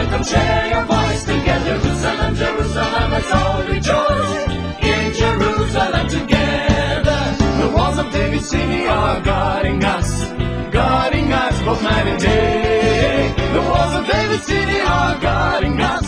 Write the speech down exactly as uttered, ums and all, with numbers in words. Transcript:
Jerusalem, come share your voice together. Jerusalem, Jerusalem, let's all rejoice in Jerusalem together. The walls of David's city are guarding us, guarding us both night and day. The walls of David's city are guarding us,